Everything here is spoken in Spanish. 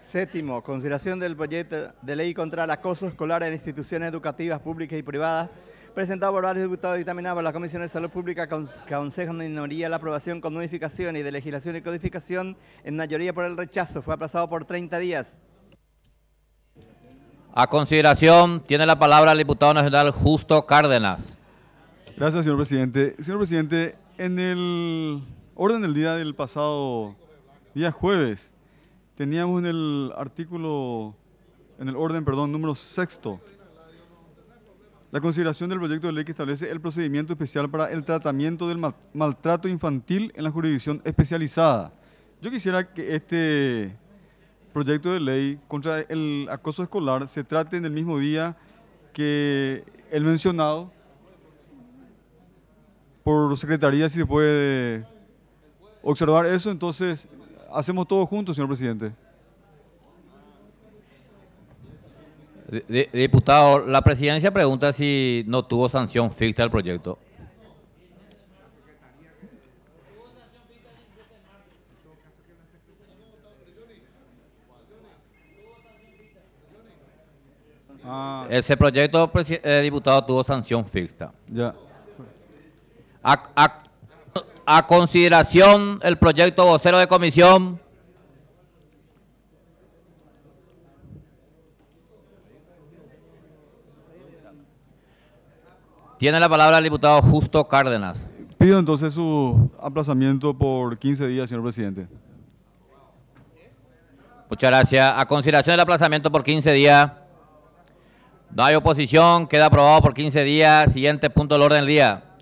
Séptimo, consideración del proyecto de ley contra el acoso escolar en instituciones educativas públicas y privadas, presentado por varios diputados y dictaminado por la Comisión de Salud Pública, Consejo de Minoría la aprobación con modificación y de legislación y codificación, en mayoría por el rechazo. Fue aplazado por 30 días. A consideración, tiene la palabra el diputado nacional Justo Cárdenas. Gracias, señor presidente. Señor presidente, en el orden del día del pasado día jueves, teníamos en el orden, número sexto, la consideración del proyecto de ley que establece el procedimiento especial para el tratamiento del maltrato infantil en la jurisdicción especializada. Yo quisiera que este proyecto de ley contra el acoso escolar se trate en el mismo día que el mencionado por secretaría, si se puede observar eso. Entonces, hacemos todo juntos, señor presidente. Diputado, la presidencia pregunta si no tuvo sanción ficta el proyecto. Ese proyecto, diputado, tuvo sanción ficta. Ya. A consideración el proyecto vocero de comisión. Tiene la palabra el diputado Justo Cárdenas. Pido entonces su aplazamiento por 15 días, señor presidente. Muchas gracias. A consideración del aplazamiento por 15 días. No hay oposición, queda aprobado por 15 días. Siguiente punto del orden del día.